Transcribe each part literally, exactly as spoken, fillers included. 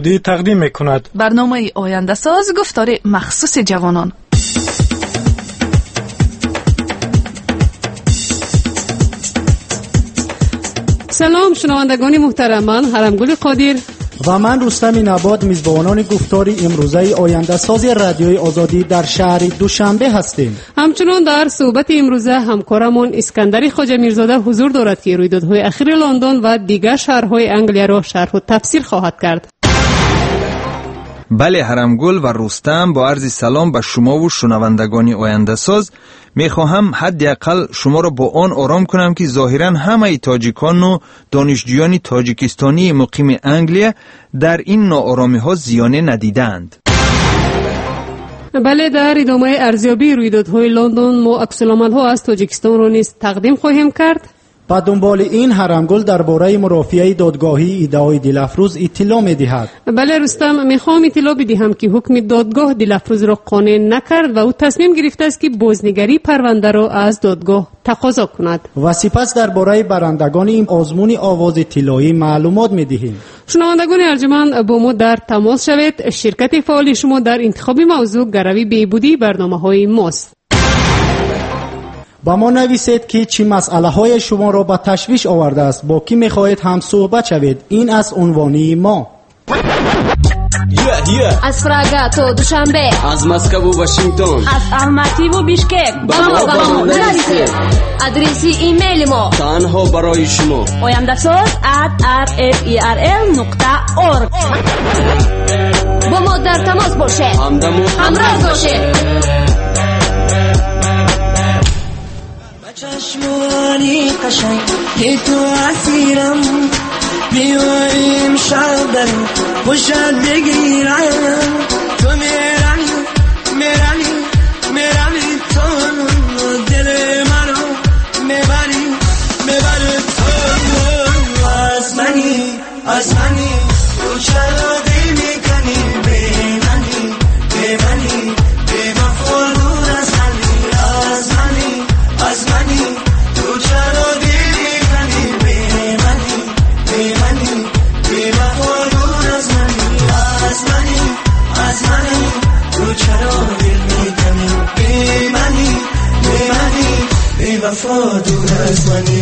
آزادی تقدیم میکند. برنامه آینده ساز، گفتار مخصوص جوانان. سلام شنوندگان محترم، من حرمگل قادر و من رستم نبات میزبانان گفتار امروزه آینده ساز رادیوی آزادی در شهر دوشنبه هستیم. همچنان در صحبت امروزه همکارمون اسکندر خواجه میرزاده حضور دارد که رویدادهای اخیر لندن و دیگر شهرهای انگلیس را شرح و تفسیر خواهد کرد. بله حرمگل و رستم، با عرض سلام به شما و شنوندگان آینده ساز. میخواهم حداقل شما را با آن آرام کنم که ظاهرا همه تاجیکان و دانشجویان تاجیکستانی مقیم انگلیس در این ناآرامی ها زیانه ندیدند. بله، در ادامه ارزیابی رویدادهای لندن ما عکس‌العمل ها از تاجیکستان را نیز تقدیم خواهیم کرد. با دنبال این حرمگل درباره مرافعه دادگاهی ادعای دلافروز اطلاع می‌دهد. بله رستم، میخوام اطلاع بدهم که حکم دادگاه دلافروز را قانع نکرد و او تصمیم گرفته است که بازنگری پرونده را از دادگاه تقاضا کند. و سپس درباره برندگان این آزمون آواز طلایی معلومات می‌دهیم. شنوندگان ارجمند، با ما در تماس شوید. شرکت فعال شما در انتخاب موضوع گروی بهبودی برنامه‌های ماست. با ما نویسید که چی مسئله های شما را به تشویش آورده است، با کی میخواهید هم صحبت شوید. این از عنوانی ما. yeah, yeah. از پراگ تا دوشنبه، از مسکو و واشنگتن، از الماتی و بیشکک. با ما با ما نویسید. آدرسی ایمیل ما تنها برای شما oyandasaz at r f e r l نقطه org. با ما در تماس باشید، همراه باشید. چشمانی قشنگ که تو اسیرم، بیایم شب در خوشت بگیرم. تو میرانی میرانی میرانی، تو دل منو میبری میبری. تو از منی از منی، تو چرا دل میکنی بی منی بی منی بی وفا دور از منی. از منی از منی، تو چرا دل میکنی بی منی بی منی بی وفا دور از منی. از منی از منی، تو چرا دل میکنی بی منی بی منی بی وفا دور از منی.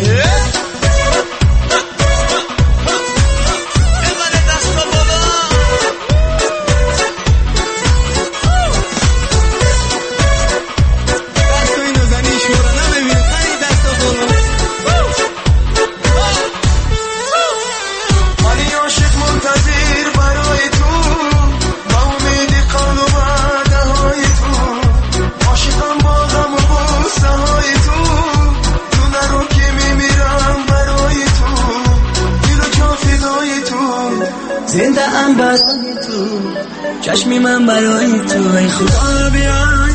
زنده ام برای تو، چشمی من برای تو، ای خدا بیان.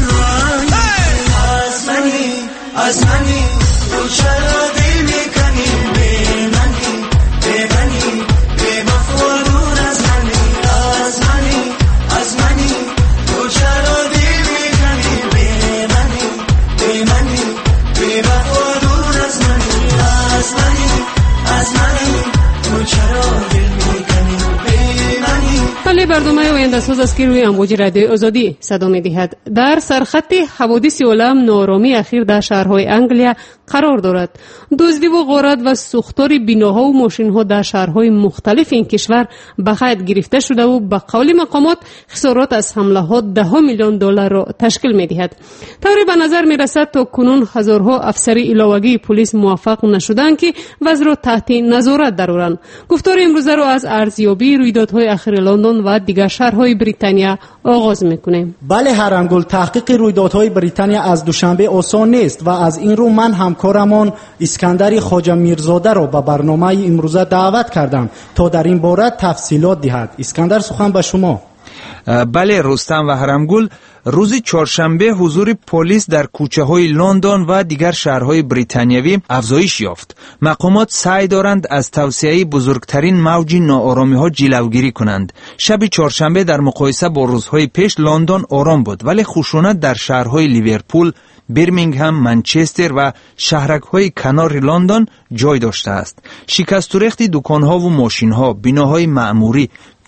از منی از منی، تو چرا دل میکنی بی منی بی منی بی وفا دور از منی. از منی از منی، تو چرا دل میکنی بی منی بی منی بی وفا دور از منی. از منی از منی، تو چرا دل میکنی. بله، برنامه آینده ساز است که روی امواج رادیو آزادی صدا می‌دهد. در سرخط حوادث عالم ناآرامی اخیر در شهرهای انگلیس قرار دارد. دزدی و غارت و سوختار بناها و ماشین‌ها در شهرهای مختلف این کشور به قید گرفته شده و به قول مقامات خسارات از حمله‌ها ده میلیون دلار را تشکیل می‌دهد. طوری به نظر می‌رسد تا کنون هزارها افسر علاوه‌ای پلیس موفق نشدند که وضع را تحت نظارت درآورند. گفتار امروزه را از ارزیابی رویدادهای اخیر لندن و دیگر شهرهای بریتانیا آغاز می‌کنیم. بله حرمگل، تحقیق رویدادهای بریتانیا از دوشنبه آسان نیست و از این رو من همکارمان اسکندر خواجه میرزاده را به برنامه امروزه دعوت کردم تا در این باره تفصیلات دهد. اسکندر، سخن به شما. بله رستم و حرمگل، روز چهارشنبه حضور پلیس در کوچه های لندن و دیگر شهرهای بریتانیایی افزایش یافت. مقامات سعی دارند از توسعه بزرگترین موج ناآرامی ها جلوگیری کنند. شب چهارشنبه در مقایسه با روزهای پیش لندن آرام بود، ولی خشونت در شهرهای لیورپول، برمینگهم، منچستر و شهرک‌های کنار لندن جای داشته است. شکست و ریخت دکان‌ها و ماشین‌ها، بناهای معموری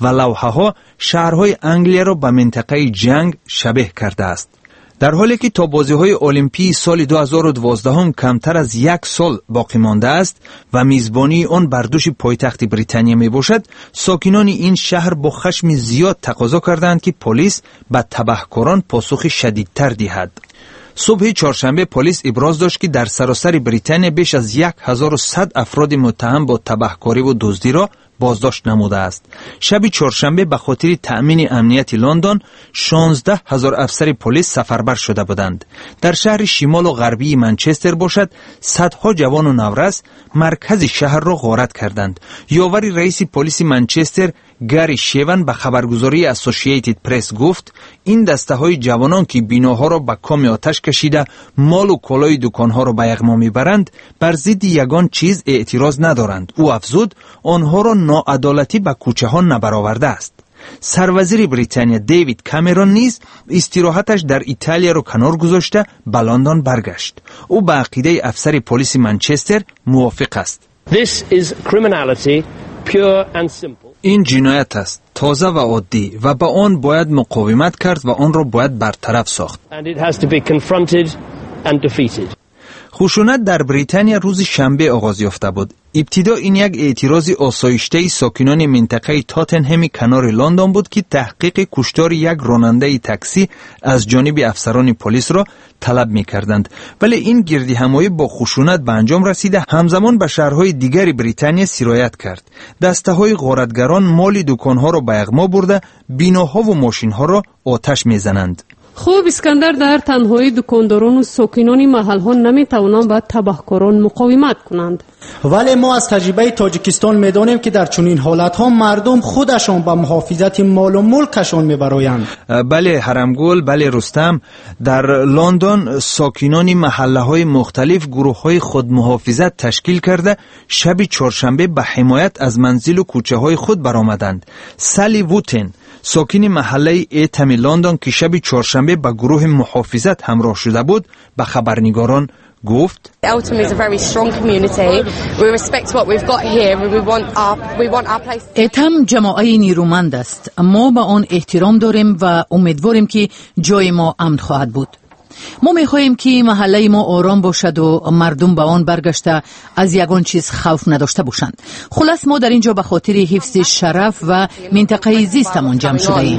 و لوحه‌ها شهرهای انگلیا را به منطقه جنگ شبیه کرده است. در حالی که تا بازی‌های المپی سال دو هزار و دوازده هم کمتر از یک سال باقی مانده است و میزبانی آن بر دوش پایتخت بریتانیا می باشد، ساکنان این شهر با خشم زیاد تقاضا کردند که پلیس به تبهکاران پاسخ شدیدتر دهد. صبح چهارشنبه پلیس ابراز داشت که در سراسر بریتانیا بیش از هزار و صد افراد متهم با تبهکاری و دزدی را بازداشت نموده است. شب چهارشنبه به خاطر تأمین امنیت لندن شانزده هزار افسر پلیس سفربر شده بودند. در شهر شمال و غربی منچستر باشد صدها جوان و نورس مرکز شهر را غارت کردند. یاور رئیس پلیس منچستر گری شیون به خبرگزاری اسوسییتد پرس گفت این دسته های جوانان که بیناها را به کام آتش کشیده مال و کالای دکانها را به یغما میبرند بر ضد یگان چیز اعتراض ندارند. او افزود آنها را ناعدالتی به کوچه ها نبرآورده است. سروزیر بریتانیا دیوید کامرون نیز استراحتش در ایتالیا را کنار گذاشته به لندن برگشت. او به عقیده افسر پلیس منچستر موافق است. This is criminality pure and simple. این جنایت است، تازه و عادی و با آن باید مقاومت کرد و آن را باید برطرف ساخت. And it has to be confronted and defeated. خشونت در بریتانیا روز شنبه آغاز یافته بود. ابتدا این یک اعتراض آسایشته ساکنان منطقه تاتنهم کنار لندن بود که تحقیق کشتار یک راننده تاکسی از جانب افسران پلیس را طلب می‌کردند، ولی این گردهمایی با خشونت به انجام رسیده همزمان به شهرهای دیگر بریتانیا سرایت کرد. دسته‌های غارتگران مال دکان‌ها را به یغما برده بیناها و ماشین‌ها را آتش می‌زنند. خوب اسکندر در تنهایی دکانداران و ساکنان محل‌ها نمی‌توانند با تبهکاران مقاومت کنند. ولی ما از تجربه تاجیکستان می‌دانیم که در چنین حالت‌ها مردم خودشان به محافظت مال و ملکشان می‌برایند. بله حرمگل، بله رستم، در لندن ساکنان محله‌های مختلف گروه‌های خود محافظت تشکیل کرده شب چهارشنبه به حمایت از منزل و کوچه‌های خود برآمدند. سالی ووتن ساکن محله ایتم لندن که شب چهارشنبه به گروه محافظت همراه شده بود به خبرنگاران گفت ایتم جماعه نیرومند است. ما به آن احترام داریم و امیدواریم که جای ما امن خواهد بود. ما می‌خواهیم که محله ما آرام باشد و مردم به آن برگشته از یگان چیز خوف نداشته باشند. خلاص ما در اینجا به خاطر حفظ شرف و منطقه زیستمان جمع شده ایم.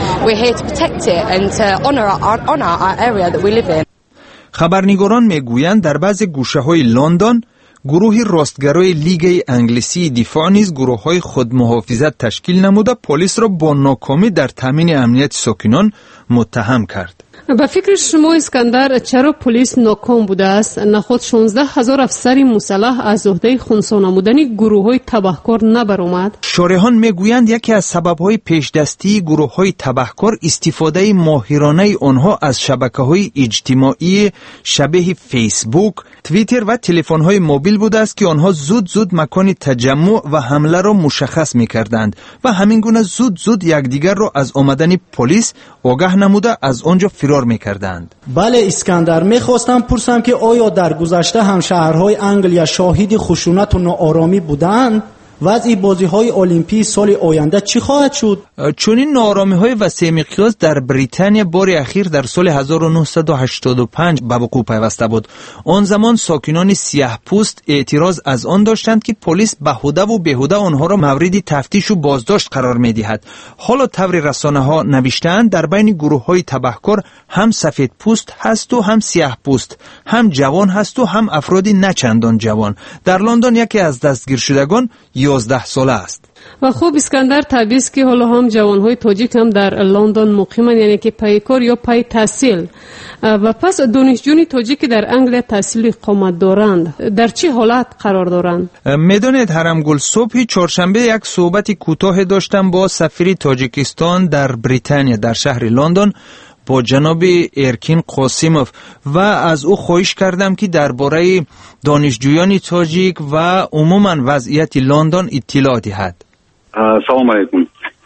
خبرنگاران میگویند در بعض گوشه‌های لندن گروه راستگرای لیگ انگلیسی دفاع نیز گروه‌های خودمحافظت تشکیل نموده پلیس را با ناکامی در تامین امنیت ساکنان متهم کرد. به فکر شما اسکندر چرا پلیس ناکام بوده است؟ نخود شانزده هزار افسر مسلح از عهده خنثی نمودن گروه‌های تبهکار نبرآمد؟ شارحان میگویند یکی از سبب‌های پیشدستی گروه‌های تبهکار استفاده ماهرانه آنها از شبکه‌های اجتماعی شبیه فیسبوک، توییتر و تلفن‌های موبیل بوده است که آنها زود زود مکان تجمع و حمله را مشخص می‌کردند و همین گونه زود زود یکدیگر را از آمدن پلیس آگاه نموده از آنجا فرار می‌کردند. بله اسکندر، می‌خواستم پرسم که آیا در گذشته هم شهرهای انگلیا شاهد خشونت و ناآرامی بودند؟ وضع بازی‌های المپی سال آینده چی خواهد شد؟ چنین ناآرامی‌های وسیع مقیاس در بریتانیا بار اخیر در سال هزار و نهصد و هشتاد و پنج به وقوع پیوسته بود. آن زمان ساکنان سیاه پوست اعتراض از آن داشتند که پلیس بهوده و بیهوده آنها را مورد تفتیش و بازداشت قرار می‌دهد. حالا طور رسانه‌ها نوشته‌اند در بین گروه‌های تبهکار هم سفید پوست هست و هم سیاه پوست، هم جوان هست و هم افرادی نچندان جوان. در لندن یکی از دستگیر شدگان یازده ساله است. و خوب اسکندر طبیعی است که حالا هم جوانهای تاجیک هم در لندن مقیمند، یعنی که پای کار یا پای تحصیل. و پس دانشجویان تاجیک در انگلیس تحصیل اقامت دارند در چه حالت قرار دارند؟ میدانید حرمگل، صبح چهارشنبه یک صحبت کوتاه داشتم با سفیر تاجیکستان در بریتانیا در شهر لندن با جناب ارکین قاسیموف و از او خواهش کردم که درباره دانشجویان تاجیک و عموما وضعیت لندن اطلاع دهد. سلام علیکم.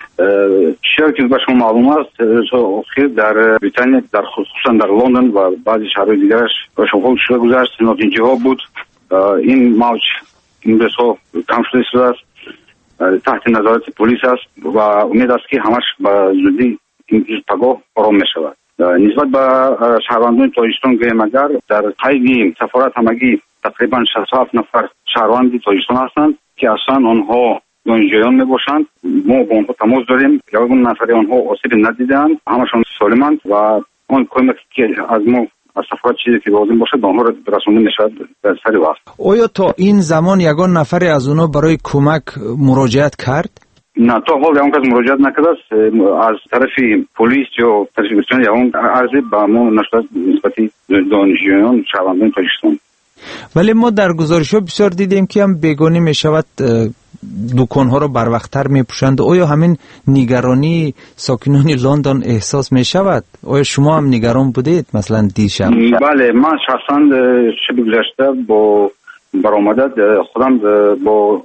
چیزی که به شما معلوم است در بریتانیا در خصوصا در لندن و بعضی شهرهای دیگرش شغل شده گذشت نتیجه ها بود این موج این بسیار کم شده است تحت نظارت پلیس است و امید است که همش به زودی این پگاه آرام می شود. نسبت به شهروندان تاجیکستان گویم اگر در قید سفارت همگی تقریبا شصت و هفت نفر شهروند تاجیکستان هستند که اصلا آنها دانشجویان می باشند. ما با آنها تماس داریم، یگان نفر آنها آسیب ندیدند، همشان سالمند و آن کمک که از ما از سفارت چیزی که لازم باشه به آنها رسانده می شود در سر وقت. آیا تا این زمان یگان نفر از اونها برای کمک مراجعت کرد؟ نه، تا حال یگان کس مراجعت نکرده است. از طرف پلیس یا تاجیکستان یگان عرضی به ما نشده نسبتی دانشجویان شهروندان تاجیکستان. ولی ما در گزارش‌ها بسیار دیدیم که هم بیگانی می شود دکان‌ها را بر وقت‌تر می‌پوشند. آیا همین نگرانی ساکنان لندن احساس می شود؟ آیا شما هم نگران بودید مثلا دیشب؟ بله، من شخصا شب گذشته با برآمدت خودم با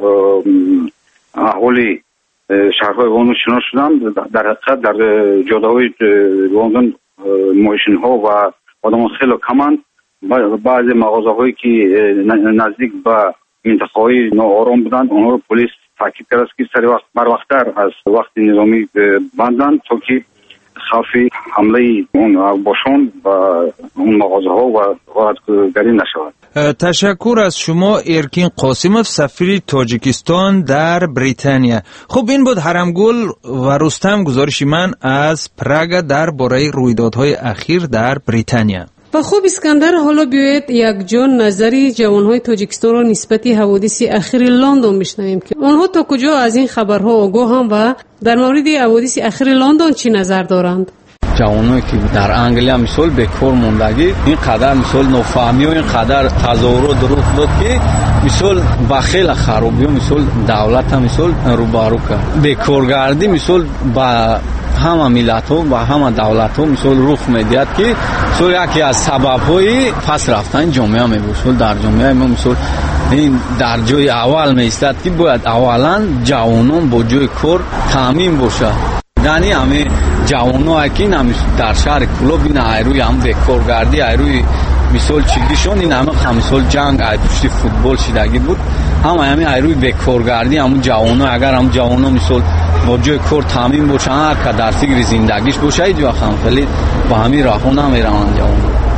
اهالی شهرهای لندن شنا شدم. در حقیقت در جاده‌های لندن ماشین‌ها و آدم‌ها خیلی کمند. بعضی مغازه‌هایی که نزدیک به منطقه‌های ناآرام بودند آنها رو پلیس تاکید کرد که سری وقت بر وقت‌تر از وقت نظامی بندند تا که خوف حمله اون باشون و اون مغازه‌ها و غارتگری نشود. تشکر از شما ارکین قاسموف، سفیر تاجیکستان در بریتانیا. خب این بود حرمگل و رستم گزارش من از پراگ درباره رویدادهای اخیر در بریتانیا. و خوب اسکندر، حالا بیایید یک جا نظری جوانهای تاجیکستان را نسبت حوادث اخیر لندن بشنویم که آنها تا کجا از این خبرها آگاهند و در مورد حوادث اخیر لندن چی نظر دارند. جوانایی که در انگلیا مثال بیکار موندگی، این قدر مثال نافهمی و این قدر تظاهرات رخ داد که مثال با خیلی خرابی و مثال دولت هم مثال روبرو کرد. بیکارگردی مثال با همه ملت ها و همه دولت ها مثال رخ میدهد که مثال یکی از سبب های پس رفتن جامعه می باشه. در جامعه ما مثال این در جای اول می ایستد که باید اولا جوانان با جای کار تامین باشه. یعنی همه جوانان که در شهر کلوب این ایروی هم بیکارگردی ایروی مثال چیگیشون این همه مثال جنگ پشت فوتبال شدگی بود، همه همه ایروی بیکارگردی همون جوانان اگر هم جوانان مثال با جای کار تامین باشه هر که در فکر زندگیش باشه ایجا هم خیلی با همین راهون هم ایران جوان.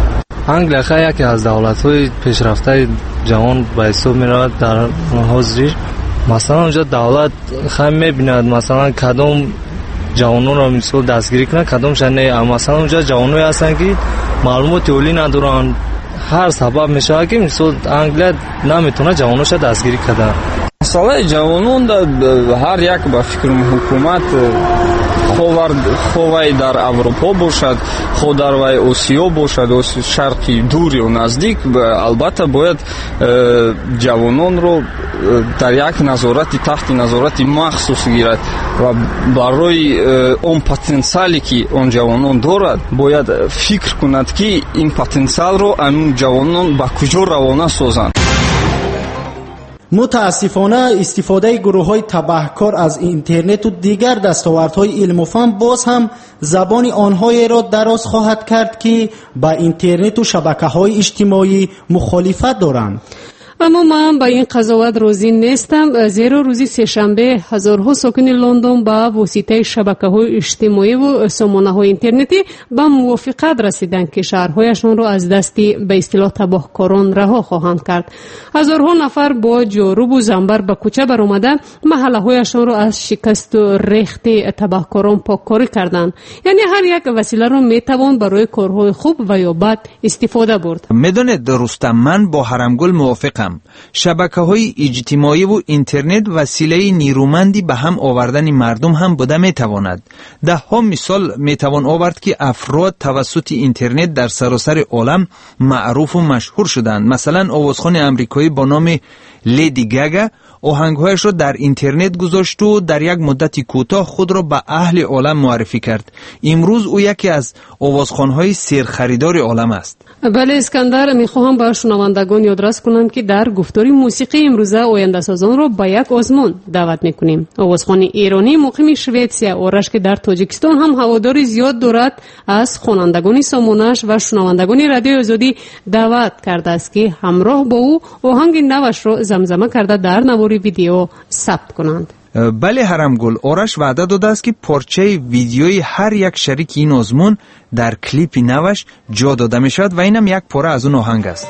انگلیکا یکی از دولت‌های پیشرفته جوان به حساب می‌رود در حاضری. مثلا اونجا دولت خیلی می‌بیند مثلا کدام جوانان را مثال دستگیری کنه کدام شنه، مثلا اونجا جوانایی هستن که معلومات اولی ندارن، هر سبب میشه که مثال انگلیس نمیتونه جواناشو دستگیری کنه. مسئله جوانان هر یک با فکر حکومت خواه در اروپا باشد خواه در وی آسیا باشد شرقی دوری و نزدیک، البته باید جوانان رو در یک نظارت تحت نظارت مخصوص گیرد و برای اون پتانسیلی که اون جوانان دارد باید فکر کند که این پتانسیل رو اون جوانان با کجا روانه سازند. متاسفانه استفاده گروه‌های تبهکار از اینترنت و دیگر دستاوردهای علم و فن باز هم زبان آنهایی را دراز خواهد کرد که با اینترنت و شبکه‌های اجتماعی مخالفت دارند. اما من با این قضاوت راضی نیستم، زیرا روزی سه‌شنبه هزارها ساکن لندن با واسطه شبکه‌های اجتماعی و سامانه‌های اینترنتی به موافقت رسیدند که شهرهایشان را از دست به اصطلاح تبهکاران رها خواهند کرد. هزارها نفر با جارو و زنبر به کوچه برآمده محله‌هایشان را از شکست و ریخت تبهکاران پاککاری کردند. یعنی هر یک وسیله را میتوان برای کارهای خوب و یا بد استفاده برد. میدونید درستم، من با حرمگل موافقم. شبکه‌های اجتماعی و اینترنت وسیله نیرومندی به هم آوردن مردم هم بوده میتواند. ده ها مثال میتوان آورد که افراد توسط اینترنت در سراسر عالم معروف و مشهور شدند. مثلا آوازخوان امریکایی با نام لیدی گاگا آهنگهایش را در اینترنت گذاشت و در یک مدت کوتاه خود را به اهل عالم معرفی کرد. امروز او یکی از آوازخوان‌های سرخریدار عالم است. بله اسکندر، میخواهم با شنوندگان یادرس کنم که در گفتار موسیقی امروزه آینده سازان را به یک آزمون دعوت میکنیم. آوازخوان ایرانی مقیم شویتسیا آرش که در تاجیکستان هم هواداری زیاد دارد از خوانندگان سامانش و شنوندگان رادیو آزادی دعوت کرده است که همراه با او آهنگ نوش را زمزمه کرده در نوار ویدیو ثبت کنند. بله حرمگل، آرش وعده داده است که پارچه ویدیوی هر یک شریک این آزمون در کلیپ نوش جا داده می شود و اینم یک پاره از اون آهنگ است.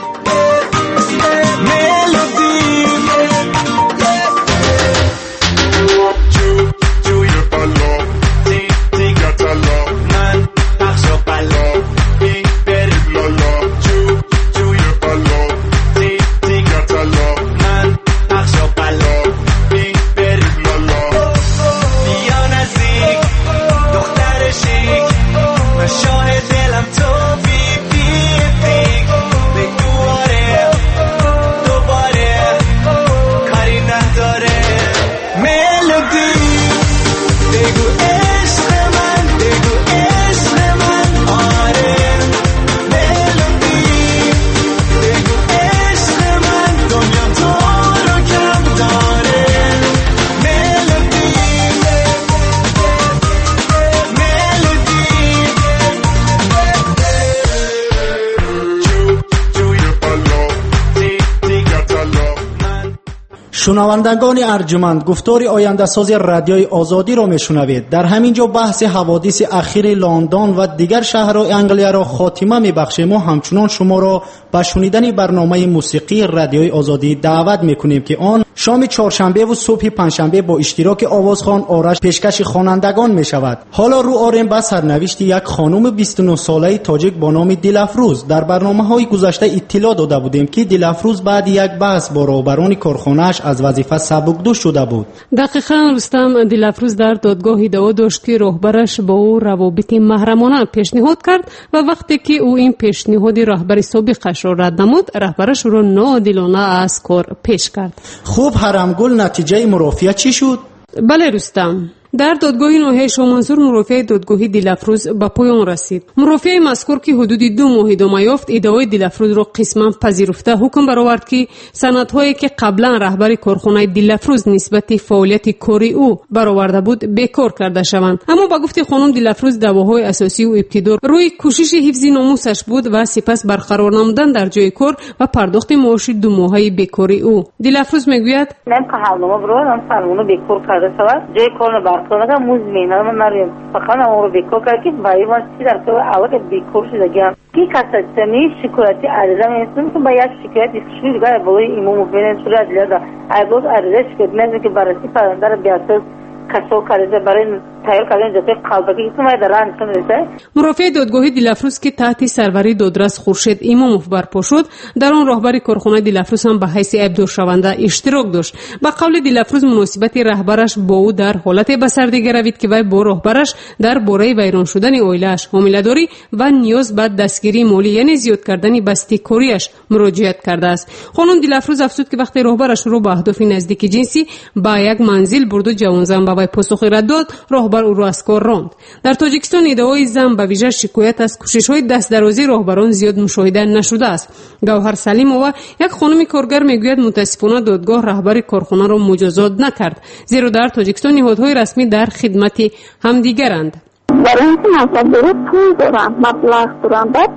شنوندگان ارجمند، گفتار آینده ساز رادیوی آزادی را میشنوید. در همین جا بحث حوادث اخیر لندن و دیگر شهرهای انگلیا را خاتمه میبخشیم و همچنان شما را به شنیدن برنامه موسیقی رادیوی آزادی دعوت میکنیم که آن شام چهارشنبه و صبح پنجشنبه با اشتراک آوازخوان آرش پیشکش خوانندگان میشود. حالا رو آریم به سرنوشت یک خانم بیست و نه ساله تاجیک با نام دلافروز. در برنامه‌های گذشته اطلاع داده بودیم که دلافروز بعد یک بحث با رهبران کارخانه‌اش از وظیفه سبکدوش شده بود. دقیقاً رستم، دلافروز در دادگاه ادعا داشت که رهبرش با او روابط محرمانه پیشنهاد کرد و وقتی که او این پیشنهاد رهبر سابقش را رد نمود، رهبرش او را ناعادلانه از کار پیش کرد. خوب حرمگل، نتیجه مرافعه چی شد؟ بله رستم، در دادگاه ناحیه شامنظور مرافعه دادگاهی دلافروز به پایان رسید. مرافعه مذکور که حدود دو ماه ادامه یافت، ادعای دلافروز را قسما پذیرفته حکم برآورد که سندهایی که قبلا رهبر کارخانه دلافروز نسبت فعالیت کاری او برآورده بود بیکار کرده شوند. اما با گفته خانم دلافروز دعواهای اساسی و ابتدا روی کوشش حفظ ناموسش بود و سپس برقرار نمودن در جای کار و پرداخت معاش دو ماهه بیکاری او. دلافروز میگوید نمی‌خواهم برو من سالمون بیکار کرده شود، جای کار کنه مزمینه من نریم فقط امور بیکار کرد که برای من چی در تو اول بیکار شده گم کی کساتنی شکایتی عریضه میستم که با یک شکایت اسکشوی دیگه بالای امام مبین شده عدلیه ای باز عریضه شکایت نمیشه که بررسی پرنده را بیاساس کسو کاریزه برای تایید کردن جزء قلبی که ما در آن نشون میده. مرافع دادگاهی دلافروز که تحت سروری دادرس خورشید اماموف برپا شد، در آن راهبر کارخانه دلافروز هم به حیث عیبدار شونده اشتراک داشت. با قول دلافروز مناسبت رهبرش با او در حالت بسردگی روید که وی با راهبرش در باره ویران شدن اویلش، حامله‌داری و نیاز به دستگیری مالی یعنی زیاد کردن بسته کاریش مراجعت کرده است. خانم دلافروز افزود که وقتی راهبرش رو به اهداف نزدیک جنسی با یک منزل برد و جوان زن به وی پاسخ رد داد، راهبر او را از کار راند. در تاجیکستان ادعای زن به ویژه شکایت از کوشش‌های دست درازی راهبران زیاد مشاهده نشده است. گوهر سلیمова یک خانم کارگر میگوید متاسفانه دادگاه رهبر کارخانه را مجازات نکرد، زیرا در تاجیکستان نهادهای رسمی در خدمت همدیگرند. برای اینکه منصب داره پول دارم، مبلغ دارم، بعد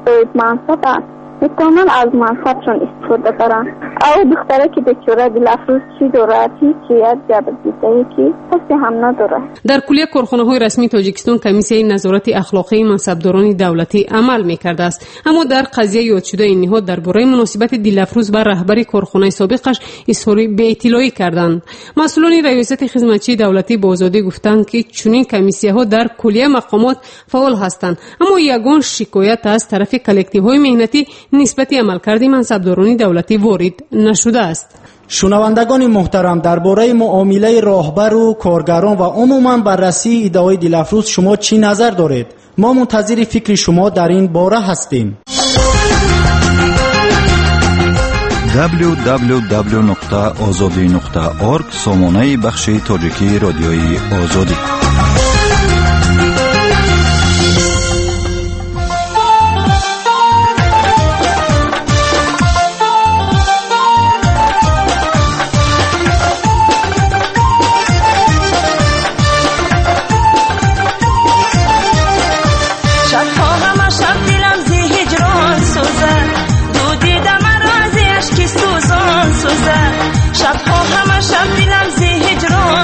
منصب است میتونن از منصبشون استفاده کنن. او دختره که بیچاره دلافروز چی داره، هیچ چیز جبردیده‌ای که کسی هم نداره. در کلیه کارخانه‌های رسمی تاجیکستان کمیسیه نظارت اخلاقی منصبداران دولتی عمل می‌کرده است، اما در قضیه یاد شده این نهاد درباره مناسبت دلافروز با رهبر کارخانه سابقش اظهار بی‌اطلاعی کردند. مسئولان ریاست خدمتچی دولتی با آزادی گفتند که چنین کمیسیه‌ها در کلیه مقامات فعال هستند، اما یگان شکایت از طرف کلکتیوهای مهنتی نسبت عملکرد منصبداران دولتی وارد نشده است. شنوندگان محترم، درباره معامله راهبر و کارگران و عموما بررسی ادعای دلافروز شما چی نظر دارید؟ ما منتظر فکر شما در این باره هستیم. دبلیو دبلیو دبلیو نقطه آزادی نقطه اورگ سامانه بخش تاجیکی رادیوی آزادی. شبها همه شب دیلم زی هجران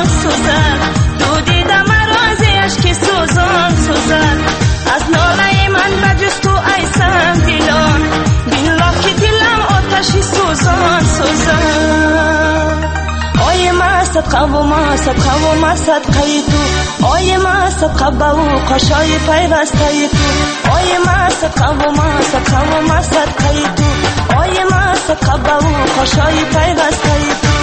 صدقه و ما صدقه و ما صدقه تو آی ما صدقه با قشای پیوسته تو آی ما صدقه و ما صدقه و ما صدقه تو آی ما صدقه با قشای پیوسته تو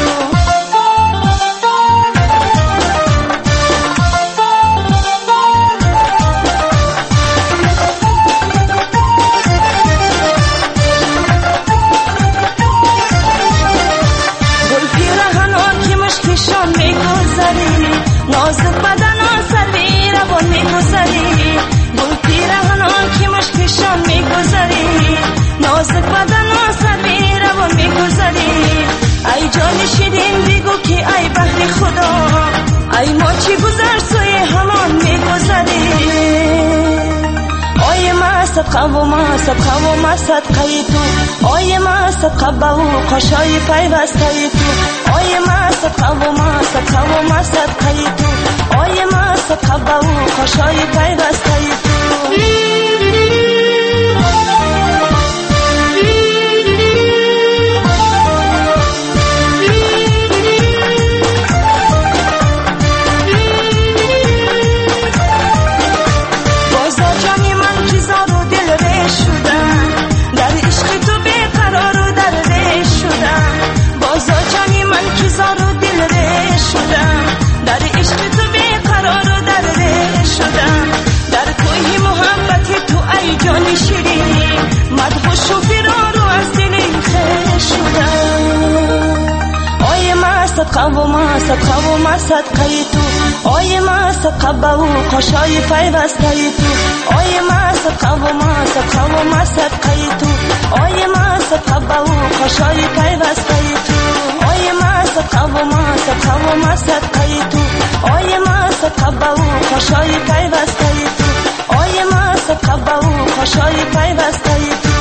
نازک بدن آن سروی روان میگذری گل پیرهنان که مشکشان میگذری نازک بدن آن سروی روان میگذری ای جان شیرین بگو که ای بحر خدا ای ما چی گذر سوی همان میگذری آی ما صدقه و ما صدقه و ما صدقه تو آی ما صدقه با قشای پیوسته تو آی ما صدقه و ما صدقه و ما صدقه تو آی ما صدقه با قشای پیوسته تو صدقه و ما صدقه و ما صدقه تو آی ما صدقه با قشای پیوسته تو آی ما صدقه و ما صدقه و ما صدقه تو آی ما صدقه با قشای پیوسته تو آی ما صدقه و ما صدقه و ما صدقه تو آی ما صدقه با قشای پیوسته تو آی ما صدقه با قشای پیوسته تو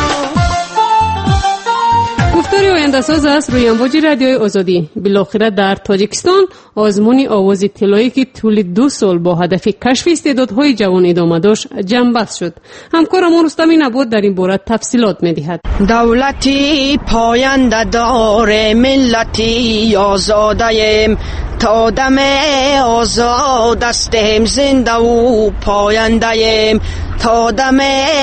گفتاری آینده ساز است روی امواج رادیوی آزادی. بالاخره در تاجیکستان آزمون آواز طلایی که طول دو سال با هدف کشف استعدادهای جوان ادامه داشت جنببست شد. همکارم رستمی نبود در این باره تفصیلات می‌دهد. دولتی پاینده داره ملتی آزادیم تا دم آزاد استیم زنده و پایندهیم تا دم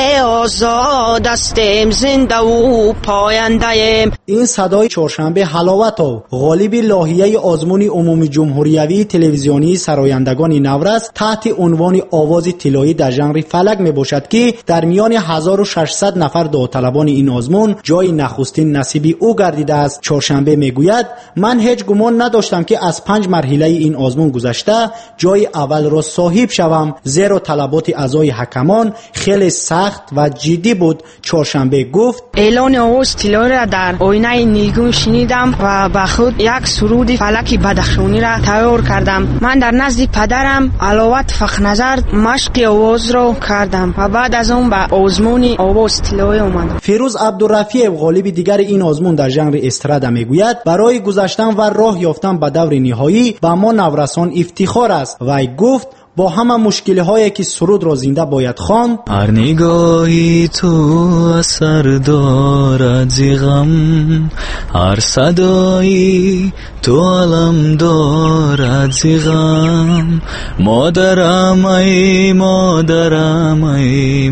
آزاد استیم زنده و پایندهیم. این صدای چهارشنبه حلاوت و غالب لاهیه آزمون عمومی جمهوریوی تلویزیونی سرایندگان نورس تحت عنوان آواز طلایی در ژانر فلک می باشد که در میان هزار و ششصد نفر داوطلبان این آزمون جای نخستین نصیبی او گردیده است. چهارشنبه میگوید من هیچ گمان نداشتم که از پنج مرحله این آزمون گذشته جای اول را صاحب شوم، زیرا طلبات اعضای حکمان خیلی سخت و جدی بود. چهارشنبه گفت اعلان آواز طلایی را در آینه نیلگون شنیدم و با خود یک سرود فلک بدخشانی را تیار کردم. من در نزد پدرم علاوت فخرنظر مشق آواز را کردم و بعد از اون به آزمون آواز طلایی آمدم. فیروز عبدالرفیع غالب دیگر این آزمون در ژانر استراد میگوید برای گذشتن و راه یافتن به دور نهایی به ما نورسان افتخار است. وی گفت با همه مشکل هایی که سرود را زنده باید خواند. هر نگاهی تو اثر دارد ز غم، هر صدایی تو علم دارد ز غم. مادرم ای مادرم ای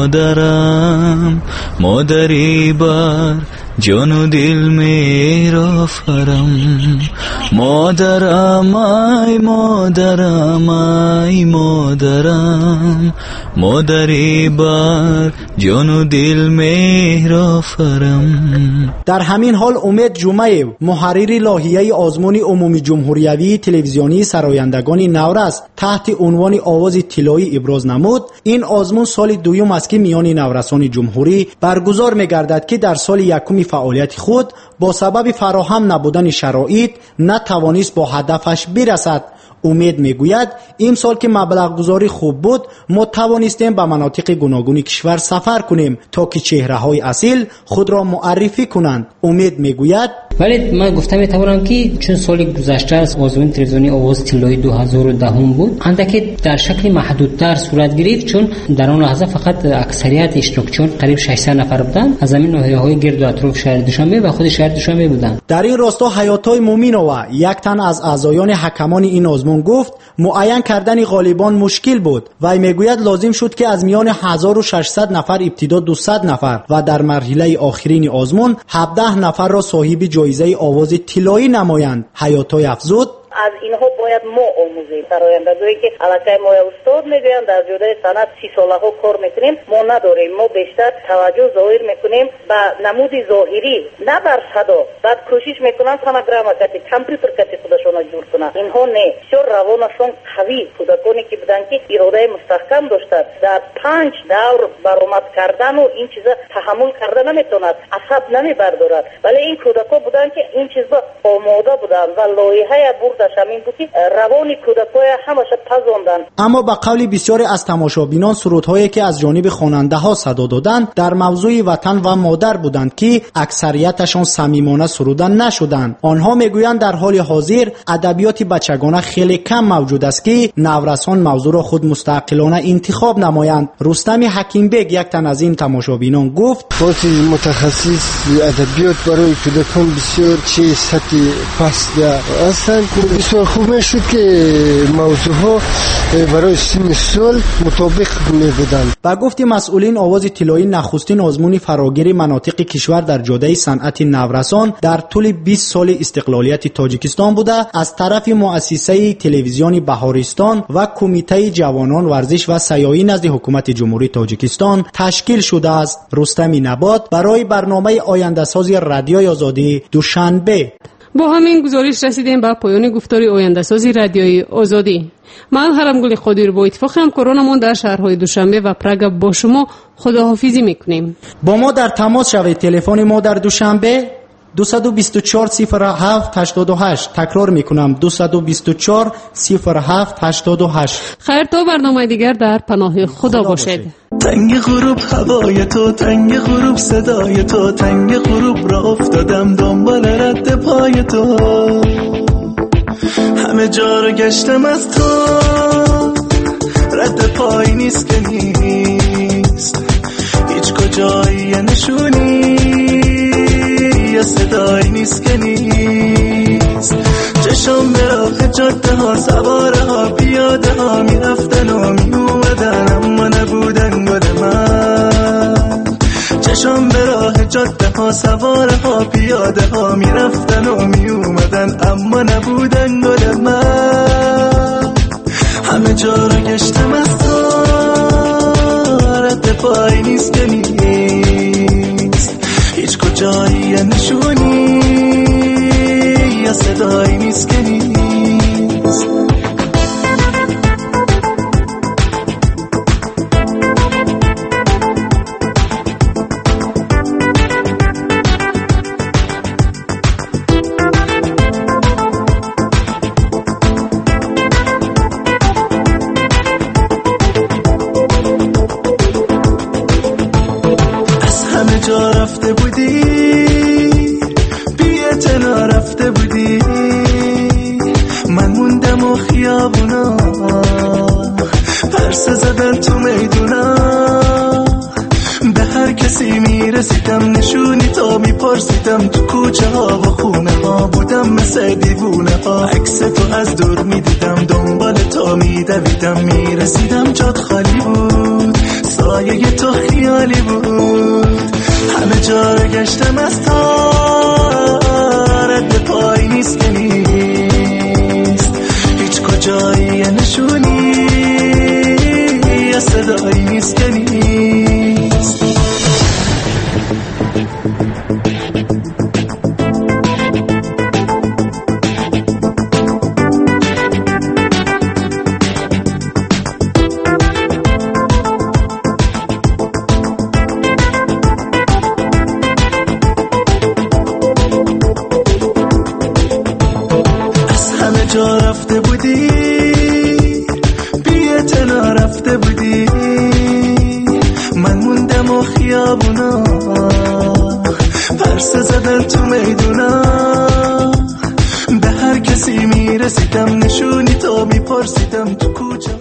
مادرم، مادری بر جان و دل میرا فرم. مادرم ای مادرم ای مادرم، مادری بر جان و دل میرا فرم. در همین حال امید جمعه محرر لاهیه آزمون عمومی جمهوریوی تلویزیونی سرایندگان نورس تحت عنوان آواز طلایی ابراز نمود این آزمون سال دوم است که میان نورسان جمهوری برگزار میگردد که در سال یکم فعالیت خود با سبب فراهم نبودن شرایط نتوانست با هدفش برسد. امید میگوید این سال که مبلغ گذاری خوب بود ما توانستیم به مناطق گوناگون کشور سفر کنیم تا که چهره های اصیل خود را معرفی کنند. امید میگوید ولی من گفتم میتوانم که چون سال گذشته از آزمون تلویزیونی آواز طلایی دو هزار و ده بود اندکی در شکل محدودتر صورت گرفت، چون در آن لحظه فقط اکثریت اشتراکچیان قریب ششصد نفر بودند از همین ناحیه‌های گرد و اطراف شهر دوشنبه و خود شهر دوشنبه بودند. در این راستا حیاتای مومینова یک تن از اعضایان حکمان این آزمون گفت معین کردن غالبان مشکل بود و میگوید لازم شد که از میان هزار و ششصد نفر ابتدا دویست نفر و در مرحله آخرین آزمون هفده نفر را صاحب جایزه آواز طلایی نمایند. حیاتای افزود از اینها باید ما آموزیم در آینده، دوی که البته ما استاد میگویند در جدای صنعت سی ساله ها کار میکنیم، ما نداریم، ما بیشتر توجه ظاهر میکنیم به نمود ظاهری نه بر صدا. بعد کوشش میکنن فونوگرام کتی کامپیوتر کتی خودشون جور کنن، اینها نه. بسیار روانشون قوی کودکانی که بودن که اراده مستحکم داشتند، در پنج دور برآمد کردن و این چیزا تحمل کردن نمیتوند، عصب نمیبردارد، ولی این کودکا بودن که این چیزا آماده بودن و لایحه برد شمین بودی روانی کودکای همش پزوندن. اما با قول بسیاری از تماشابینان سرودهایی که از جانب خواننده ها صدا دادند در موضوع وطن و مادر بودند که اکثریتشان صمیمانه سرودن نشدند. آنها میگویند در حال حاضر ادبیات بچگانه خیلی کم موجود است که نورسان موضوع را خود مستقلانه انتخاب نمایند. رستم حکیم بیگ یک تن از این تماشابینان گفت خاطر متخصص ادبیات برای کودکان بسیار چه سطح پست هستند. بسیار خوب میشد که موضوع ها برای سن سال مطابق می بودند. با گفت مسئولین آواز طلایی نخستین آزمون فراگیر مناطق کشور در جاده صنعت نورسان در طول بیست سال استقلالیت تاجیکستان بوده از طرف مؤسسه تلویزیون بهارستان و کمیته جوانان ورزش و سیاحی نزد حکومت جمهوری تاجیکستان تشکیل شده است. رستم نبات برای برنامه آینده سازی رادیوی آزادی دوشنبه. با همین گزارش رسیدیم به پایان گفتاری آینده سازی رادیوی آزادی. من حرمگل قادر با اتفاق همکارانمون در شهرهای دوشنبه و پراگ با شما خداحافظی میکنیم. با ما در تماس شوید. تلفن ما در دوشنبه دو دو چهار صفر هفت هشت هشت. تکرار میکنم دو دو چهار صفر هفت هشت هشت. خیر تا برنامه دیگر در پناه خدا, خدا باشید. تنگ غروب هوای تو، تنگ غروب صدای تو، تنگ غروب را افتادم دنبال رد پای تو، همه جا رو گشتم از تو، رد پای نیست که نیست، هیچ کجایی نشونی یا صدایی نیست که نیست، چشم به راه جاده ها، سواره ها، پیاده ها میرفتن و میومدن اما نبودن گل من، چشم به راه جاده ها، سواره ها، پیاده ها میرفتن و میومدن اما نبودن گل من، همه جا رو گشتم از تو، رد پای نیست که نیست، هیچ کجایی نشونی یا صدایی نیست که نیست. از همه جا رفته بودی، بی اعتنا رفته بودی، من موندم و خیابونا پرسه زدن تو میدونا، به هر کسی میرسیدم نشونی تا میپرسیدم، تو کوچه ها و خونه ها بودم مثل دیوونه ها، عکس تو از دور میدیدم، دنبال تو میدویدم، میرسیدم جات خالی بود، سایه تو خیالی بود، همه جا رو گشتم از تو، رد پای نیست که نیست، هیچ کجایی نشونی یا صدایی نیست که نیست. جا رفته بودی، بی اعتنا رفته بودی، من موندم و خیابونا پرسه زدن تو میدونا، پرسیدم تو کوچه